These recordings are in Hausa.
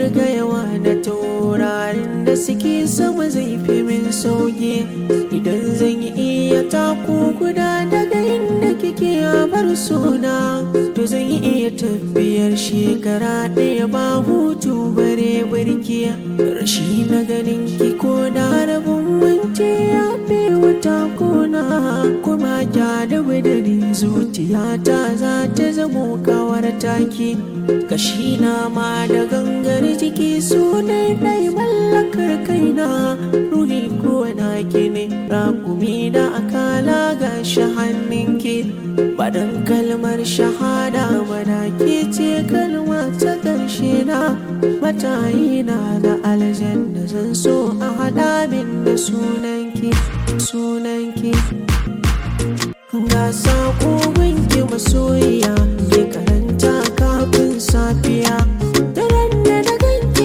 daga yawa na taurarin da suke sama zai fi min sauki. Idan zan iya taku guda daga inda kike a bar suna, to zan iya tafiyar shekara ɗaya ba hutu bare birki. Rashi na ganin ki ko da rabin minti ya fi wata kona, kuma kya da budari zuciyata za ta zamo kawar taki. Kashi na ma da gangar jiki su ɗai mallakar kaina, ruhi ko na ki ne rakumi da akala gashi hannunki. Badan kalmar shahada mana ke ce kalma ta ƙarshe na, matayina da aljanna zan so a haɗa min da sunanki, sunanki. Ga saƙo gunki masoyiya, ke karanta kafin safiya. Daren da na ganki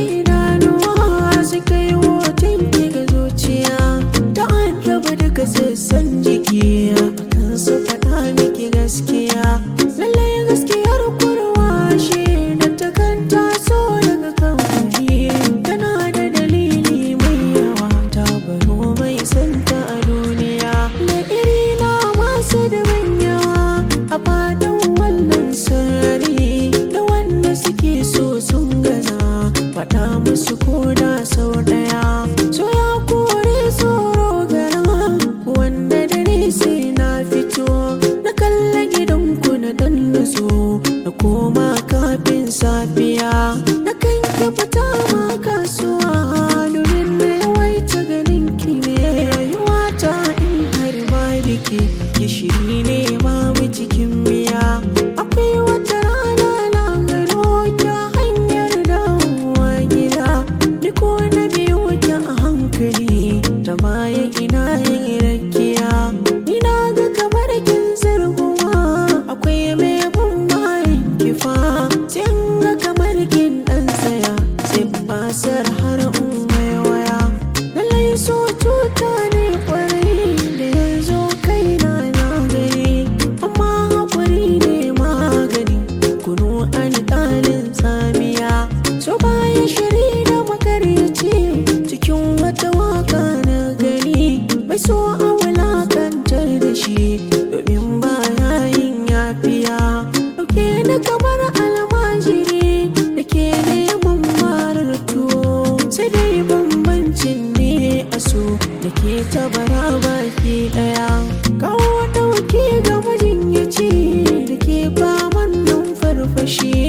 idanuwa suka yi hoton ki ga zuciya, ta an raba duka sassan jiki akan su faɗa miki gaskiya. Lallai gaskiyar kurwa shi da ta kanta so daga kamfani, tana da dalili mai yawa ta baro mai santa a duniya. Da irina masu da yawa a fatan wannan sarari, da wanda suke so sun gaza faɗa musu koda sau ɗaya. So ya kore tsoro gara wanda dare sai na fito, na kalla gidanku na dan nutso, na koma kafin safiya. Na kan ki fita ma kasuwa domin na yawaita ganin ki ne rayuwata in har ba biki. Gishiri ne babu cikin miya, akwai wata rana na gano ki a hanyar dawowa gida. Ni ko na biyo ki a hankali ta baya ina yin rakiya. Ina ga kamar kin zarguwa akwai mai bin bayan kifa, sai in ga kamar kin ɗan tsaya sai basar har in mai waya. Lallai so cuta ne kwarai da yanzu kaina na gani, amma haƙuri ne magani kunu alƙalin tsamiya. So baya shiri da makaryaci cikin wata waka na gani, mai so a wulakantar da shi domin baya yin yafiya. Dauke ni kamar almajiri da ke neman marar tuwo, sai dai bambancin ne a so da ke tabara baki ɗaya. Kawo ɗauki ga majinyaci da ke faman nan farfashi,